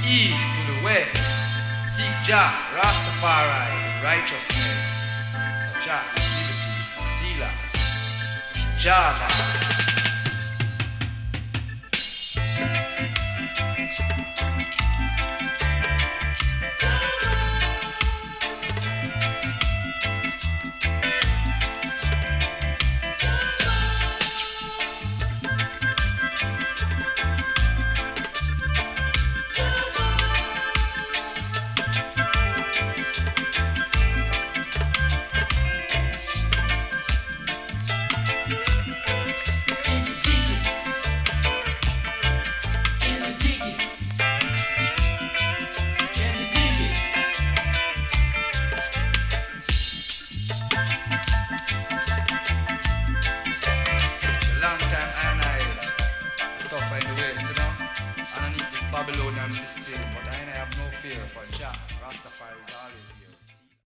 east to the west. Seek Jah, Rastafari, in righteousness. Jah, liberty, Sila, Java. Babylonian system, but I have no fear for Jah. Rastafari is always here.